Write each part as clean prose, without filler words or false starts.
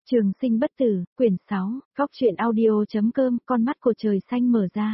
Trường sinh bất tử, quyển 6, góc truyện audio.com, con mắt của trời xanh mở ra.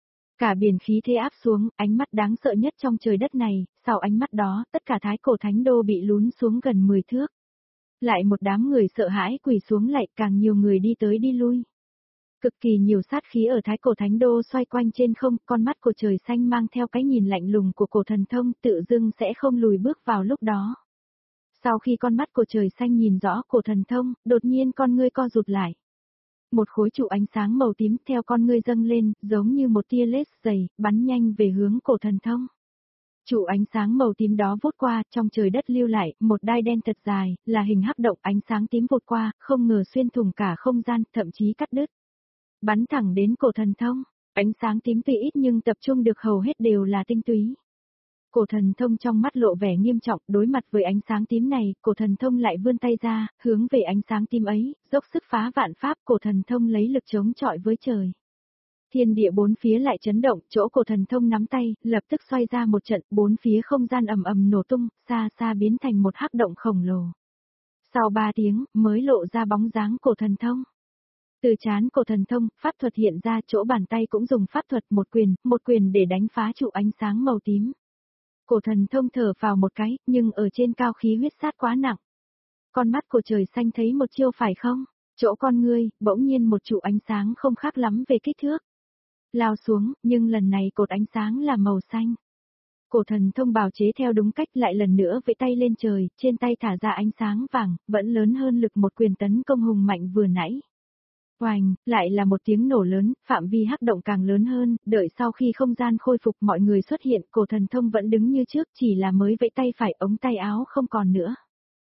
Cả biển khí thế áp xuống, ánh mắt đáng sợ nhất trong trời đất này, sau ánh mắt đó, tất cả thái cổ thánh đô bị lún xuống gần 10 thước. Lại một đám người sợ hãi quỳ xuống lại, càng nhiều người đi tới đi lui. Cực kỳ nhiều sát khí ở thái cổ thánh đô xoay quanh trên không, con mắt của trời xanh mang theo cái nhìn lạnh lùng của cổ thần thông tự dưng sẽ không lùi bước vào lúc đó. Sau khi con mắt của trời xanh nhìn rõ cổ thần thông, đột nhiên con ngươi co rụt lại. Một khối trụ ánh sáng màu tím theo con ngươi dâng lên, giống như một tia laser dày, bắn nhanh về hướng cổ thần thông. Trụ ánh sáng màu tím đó vút qua, trong trời đất lưu lại, một đai đen thật dài, là hình hắc động ánh sáng tím vụt qua, không ngờ xuyên thủng cả không gian, thậm chí cắt đứt. Bắn thẳng đến cổ thần thông, ánh sáng tím tuy ít nhưng tập trung được hầu hết đều là tinh túy. Cổ thần thông trong mắt lộ vẻ nghiêm trọng, đối mặt với ánh sáng tím này, cổ thần thông lại vươn tay ra, hướng về ánh sáng tím ấy, dốc sức phá vạn pháp, cổ thần thông lấy lực chống chọi với trời. Thiên địa bốn phía lại chấn động, chỗ cổ thần thông nắm tay, lập tức xoay ra một trận, bốn phía không gian ầm ầm nổ tung, xa xa biến thành một hắc động khổng lồ. Sau 3 tiếng, mới lộ ra bóng dáng cổ thần thông. Từ trán cổ thần thông, pháp thuật hiện ra, chỗ bàn tay cũng dùng pháp thuật một quyền để đánh phá trụ ánh sáng màu tím. Cổ thần thông thở vào một cái, nhưng ở trên cao khí huyết sát quá nặng. Con mắt của trời xanh thấy một chiêu phải không? Chỗ con ngươi, bỗng nhiên một trụ ánh sáng không khác lắm về kích thước. Lao xuống, nhưng lần này cột ánh sáng là màu xanh. Cổ thần thông bào chế theo đúng cách lại lần nữa vẫy tay lên trời, trên tay thả ra ánh sáng vàng, vẫn lớn hơn lực một quyền tấn công hùng mạnh vừa nãy. Oành, lại là một tiếng nổ lớn, phạm vi hắc động càng lớn hơn, đợi sau khi không gian khôi phục mọi người xuất hiện, cổ thần thông vẫn đứng như trước, chỉ là mới vẫy tay phải, ống tay áo không còn nữa.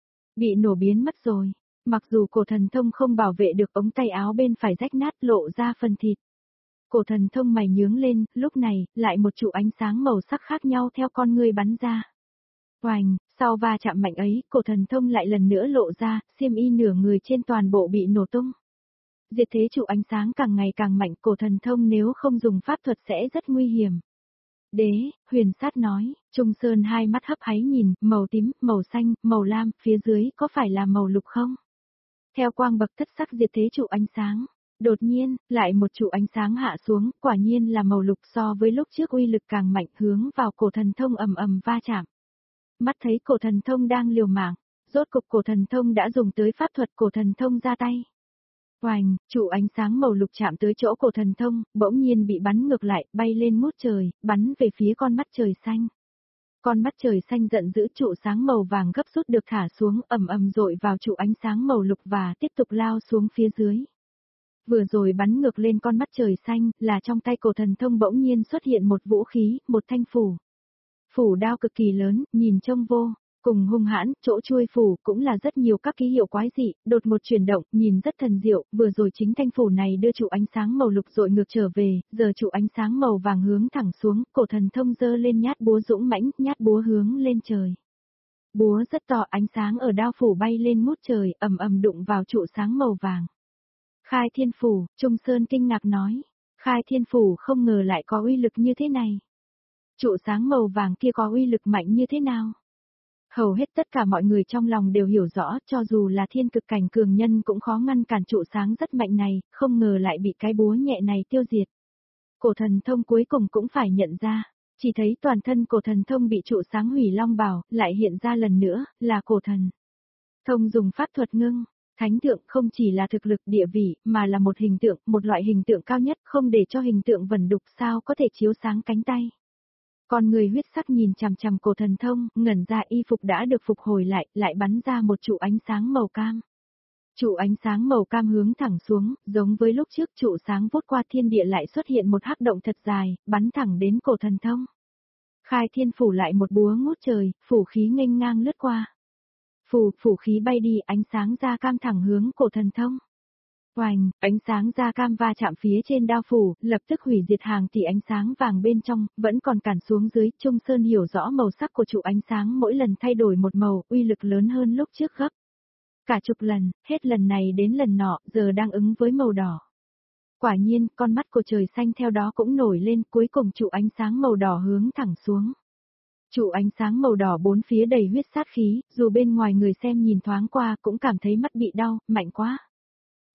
Bị nổ biến mất rồi, mặc dù cổ thần thông không bảo vệ được ống tay áo bên phải rách nát lộ ra phần thịt. Cổ thần thông mày nhướng lên, lúc này, lại một trụ ánh sáng màu sắc khác nhau theo con ngươi bắn ra. Oành, sau va chạm mạnh ấy, cổ thần thông lại lần nữa lộ ra, xiêm y nửa người trên toàn bộ bị nổ tung. Diệt thế trụ ánh sáng càng ngày càng mạnh, cổ thần thông nếu không dùng pháp thuật sẽ rất nguy hiểm. Đế, huyền sát nói, Trung Sơn hai mắt hấp háy nhìn, màu tím, màu xanh, màu lam, phía dưới có phải là màu lục không? Theo quang bậc thất sắc diệt thế trụ ánh sáng, đột nhiên, lại một trụ ánh sáng hạ xuống, quả nhiên là màu lục so với lúc trước uy lực càng mạnh hướng vào cổ thần thông ầm ầm va chạm. Mắt thấy cổ thần thông đang liều mạng, rốt cục cổ thần thông đã dùng tới pháp thuật cổ thần thông ra tay. Oành, trụ ánh sáng màu lục chạm tới chỗ cổ thần thông, bỗng nhiên bị bắn ngược lại, bay lên ngút trời, bắn về phía con mắt trời xanh. Con mắt trời xanh giận dữ, trụ sáng màu vàng gấp rút được thả xuống, ầm ầm dội vào trụ ánh sáng màu lục và tiếp tục lao xuống phía dưới. Vừa rồi bắn ngược lên con mắt trời xanh, là trong tay cổ thần thông bỗng nhiên xuất hiện một vũ khí, một thanh phủ. Phủ đao cực kỳ lớn, nhìn trông vô cùng hung hãn, chỗ chuôi phủ cũng là rất nhiều các ký hiệu quái dị, đột một chuyển động, nhìn rất thần diệu, vừa rồi chính thanh phủ này đưa trụ ánh sáng màu lục dội ngược trở về, giờ trụ ánh sáng màu vàng hướng thẳng xuống, cổ thần thông giơ lên nhát búa dũng mãnh, nhát búa hướng lên trời. Búa rất to, ánh sáng ở đao phủ bay lên ngút trời, ầm ầm đụng vào trụ sáng màu vàng. Khai Thiên Phủ, Trung Sơn kinh ngạc nói, Khai Thiên Phủ không ngờ lại có uy lực như thế này. Trụ sáng màu vàng kia có uy lực mạnh như thế nào? Hầu hết tất cả mọi người trong lòng đều hiểu rõ, cho dù là thiên cực cảnh cường nhân cũng khó ngăn cản trụ sáng rất mạnh này, không ngờ lại bị cái búa nhẹ này tiêu diệt. Cổ thần thông cuối cùng cũng phải nhận ra, chỉ thấy toàn thân cổ thần thông bị trụ sáng hủy long bào, lại hiện ra lần nữa, là cổ thần thông dùng pháp thuật ngưng. Thánh tượng không chỉ là thực lực địa vị, mà là một hình tượng, một loại hình tượng cao nhất, không để cho hình tượng vẩn đục sao có thể chiếu sáng cánh tay. Con người huyết sắc nhìn chằm chằm cổ thần thông, ngẩn ra y phục đã được phục hồi lại, lại bắn ra một trụ ánh sáng màu cam. Trụ ánh sáng màu cam hướng thẳng xuống, giống với lúc trước trụ sáng vút qua thiên địa lại xuất hiện một hắc động thật dài, bắn thẳng đến cổ thần thông. Khai Thiên Phủ lại một búa ngút trời, phủ khí nghênh ngang lướt qua. Phủ khí bay đi, ánh sáng da cam thẳng hướng cổ thần thông. Oành, ánh sáng da cam va chạm phía trên đao phủ, lập tức hủy diệt hàng tỷ ánh sáng vàng bên trong, vẫn còn cản xuống dưới. Trung Sơn hiểu rõ màu sắc của trụ ánh sáng mỗi lần thay đổi một màu, uy lực lớn hơn lúc trước gấp cả chục lần, hết lần này đến lần nọ, giờ đang ứng với màu đỏ. Quả nhiên, con mắt của trời xanh theo đó cũng nổi lên, cuối cùng trụ ánh sáng màu đỏ hướng thẳng xuống. Trụ ánh sáng màu đỏ bốn phía đầy huyết sát khí, dù bên ngoài người xem nhìn thoáng qua cũng cảm thấy mắt bị đau, mạnh quá.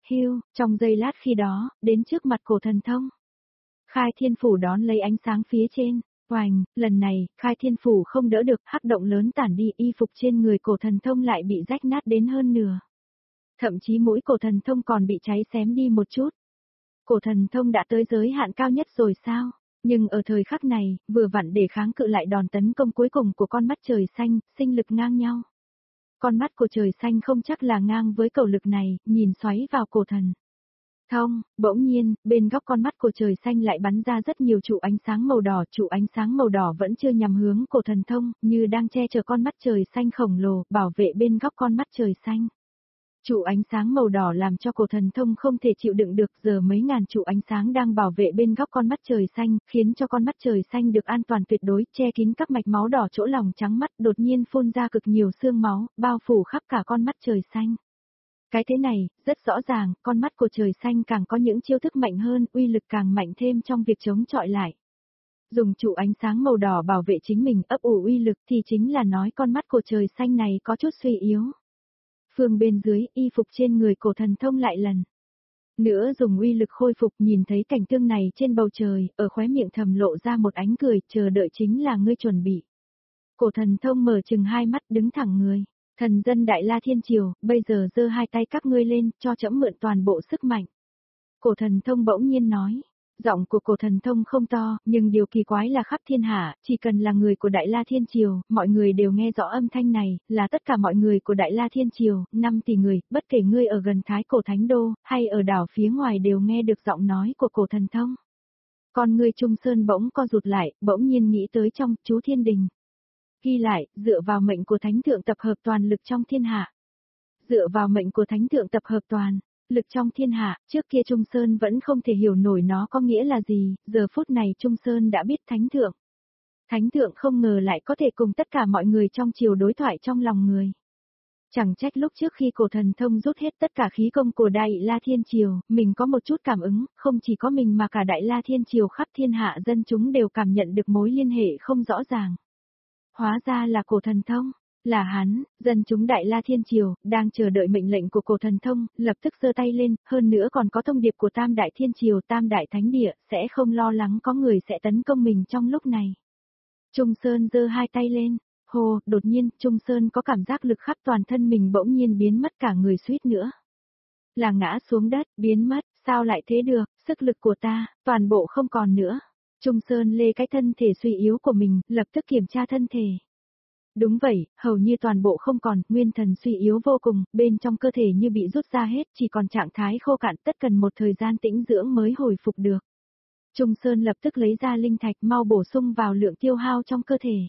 Hưu, trong giây lát khi đó, đến trước mặt cổ thần thông. Khai thiên phủ đón lấy ánh sáng phía trên. Oành, lần này, khai thiên phủ không đỡ được, hắc động lớn tản đi, y phục trên người cổ thần thông lại bị rách nát đến hơn nửa. Thậm chí mũi cổ thần thông còn bị cháy xém đi một chút. Cổ thần thông đã tới giới hạn cao nhất rồi sao? Nhưng ở thời khắc này, vừa vặn để kháng cự lại đòn tấn công cuối cùng của con mắt trời xanh, sinh lực ngang nhau. Con mắt của trời xanh không chắc là ngang với cầu lực này, nhìn xoáy vào cổ thần thông, bỗng nhiên, bên góc con mắt của trời xanh lại bắn ra rất nhiều trụ ánh sáng màu đỏ, trụ ánh sáng màu đỏ vẫn chưa nhằm hướng cổ thần thông, như đang che chở con mắt trời xanh khổng lồ, bảo vệ bên góc con mắt trời xanh. Trụ ánh sáng màu đỏ làm cho cổ thần thông không thể chịu đựng được, giờ mấy ngàn trụ ánh sáng đang bảo vệ bên góc con mắt trời xanh, khiến cho con mắt trời xanh được an toàn tuyệt đối, che kín các mạch máu đỏ chỗ lòng trắng mắt, đột nhiên phun ra cực nhiều xương máu, bao phủ khắp cả con mắt trời xanh. Cái thế này, rất rõ ràng, con mắt của trời xanh càng có những chiêu thức mạnh hơn, uy lực càng mạnh thêm trong việc chống chọi lại. Dùng trụ ánh sáng màu đỏ bảo vệ chính mình ấp ủ uy lực thì chính là nói con mắt của trời xanh này có chút suy yếu. Phương bên dưới, y phục trên người cổ thần thông lại lần nữa dùng uy lực khôi phục, nhìn thấy cảnh tượng này trên bầu trời, ở khóe miệng thầm lộ ra một ánh cười, chờ đợi chính là ngươi chuẩn bị. Cổ thần thông mở chừng hai mắt đứng thẳng người. Thần dân Đại La Thiên Triều, bây giờ giơ hai tay các ngươi lên, cho trẫm mượn toàn bộ sức mạnh. Cổ thần thông bỗng nhiên nói. Giọng của cổ thần thông không to, nhưng điều kỳ quái là khắp thiên hạ, chỉ cần là người của Đại La Thiên Triều, mọi người đều nghe rõ âm thanh này, là tất cả mọi người của Đại La Thiên Triều, 5 tỷ người, bất kể ngươi ở gần Thái Cổ Thánh Đô, hay ở đảo phía ngoài đều nghe được giọng nói của cổ thần thông. Còn người Trung Sơn bỗng co rụt lại, bỗng nhiên nghĩ tới trong chú Thiên Đình. Ghi lại, dựa vào mệnh của Thánh Thượng tập hợp toàn lực trong thiên hạ. Dựa vào mệnh của Thánh Thượng tập hợp toàn lực trong thiên hạ, trước kia Trung Sơn vẫn không thể hiểu nổi nó có nghĩa là gì, giờ phút này Trung Sơn đã biết Thánh Thượng. Thánh Thượng không ngờ lại có thể cùng tất cả mọi người trong triều đối thoại trong lòng người. Chẳng trách lúc trước khi cổ thần thông rút hết tất cả khí công của Đại La Thiên Triều, mình có một chút cảm ứng, không chỉ có mình mà cả Đại La Thiên Triều khắp thiên hạ dân chúng đều cảm nhận được mối liên hệ không rõ ràng. Hóa ra là cổ thần thông, là hắn, dân chúng Đại La Thiên Triều, đang chờ đợi mệnh lệnh của cổ thần thông, lập tức giơ tay lên, hơn nữa còn có thông điệp của Tam Đại Thiên Triều, Tam Đại Thánh Địa, sẽ không lo lắng có người sẽ tấn công mình trong lúc này. Trung Sơn giơ hai tay lên, hồ, đột nhiên, Trung Sơn có cảm giác lực khắp toàn thân mình bỗng nhiên biến mất cả người suýt nữa. Là ngã xuống đất, biến mất, sao lại thế được, sức lực của ta, toàn bộ không còn nữa. Trung Sơn lê cái thân thể suy yếu của mình, lập tức kiểm tra thân thể. Đúng vậy, hầu như toàn bộ không còn, nguyên thần suy yếu vô cùng, bên trong cơ thể như bị rút ra hết, chỉ còn trạng thái khô cạn, tất cần một thời gian tĩnh dưỡng mới hồi phục được. Trung Sơn lập tức lấy ra linh thạch mau bổ sung vào lượng tiêu hao trong cơ thể.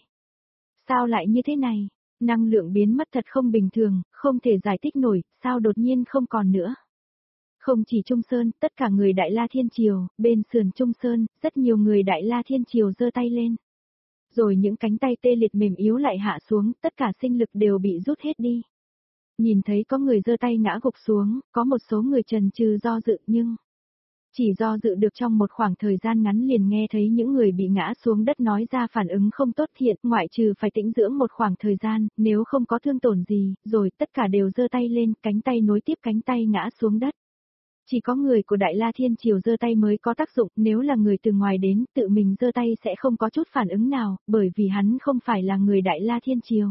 Sao lại như thế này? Năng lượng biến mất thật không bình thường, không thể giải thích nổi, sao đột nhiên không còn nữa. Không chỉ Trung Sơn, tất cả người Đại La Thiên Triều, bên sườn Trung Sơn, rất nhiều người Đại La Thiên Triều giơ tay lên. Rồi những cánh tay tê liệt mềm yếu lại hạ xuống, tất cả sinh lực đều bị rút hết đi. Nhìn thấy có người giơ tay ngã gục xuống, có một số người chần chừ do dự nhưng chỉ do dự được trong một khoảng thời gian ngắn liền nghe thấy những người bị ngã xuống đất nói ra phản ứng không tốt thiện, ngoại trừ phải tĩnh dưỡng một khoảng thời gian, nếu không có thương tổn gì, rồi tất cả đều giơ tay lên, cánh tay nối tiếp cánh tay ngã xuống đất. Chỉ có người của Đại La Thiên Triều giơ tay mới có tác dụng, nếu là người từ ngoài đến, tự mình giơ tay sẽ không có chút phản ứng nào, bởi vì hắn không phải là người Đại La Thiên Triều.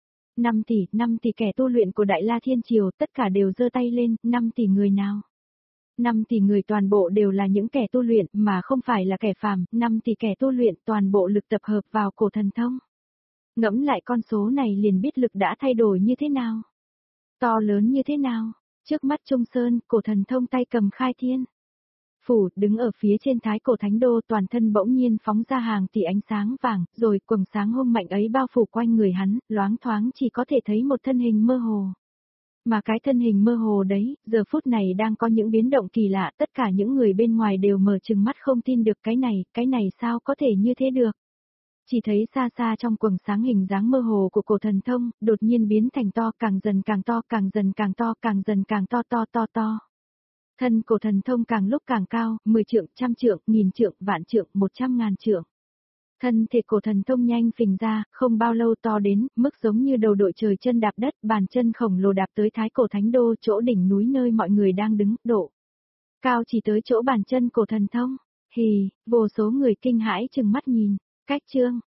5 tỷ kẻ tu luyện của Đại La Thiên Triều, tất cả đều giơ tay lên, 5 tỷ người nào? 5 tỷ người toàn bộ đều là những kẻ tu luyện, mà không phải là kẻ phàm, 5 tỷ kẻ tu luyện toàn bộ lực tập hợp vào cổ thần thông. Ngẫm lại con số này liền biết lực đã thay đổi như thế nào. To lớn như thế nào. Trước mắt Trung Sơn, cổ thần thông tay cầm khai thiên phủ, đứng ở phía trên Thái Cổ Thánh Đô, toàn thân bỗng nhiên phóng ra hàng tỷ ánh sáng vàng, rồi quầng sáng hung mạnh ấy bao phủ quanh người hắn, loáng thoáng chỉ có thể thấy một thân hình mơ hồ. Mà cái thân hình mơ hồ đấy, giờ phút này đang có những biến động kỳ lạ, tất cả những người bên ngoài đều mở trừng mắt không tin được cái này sao có thể như thế được. Chỉ thấy xa xa trong quầng sáng hình dáng mơ hồ của cổ thần thông, đột nhiên biến thành to, càng dần càng to, càng dần càng to, càng dần càng to. Thân cổ thần thông càng lúc càng cao, 10 trượng, trăm trượng, nghìn trượng, vạn trượng, 100.000 trượng. Thân thể cổ thần thông nhanh phình ra, không bao lâu to đến, mức giống như đầu đội trời chân đạp đất, bàn chân khổng lồ đạp tới thái cổ thánh đô chỗ đỉnh núi nơi mọi người đang đứng, độ. Cao chỉ tới chỗ bàn chân cổ thần thông. Hì, vô số người kinh hãi chừng mắt nhìn. Cách chương.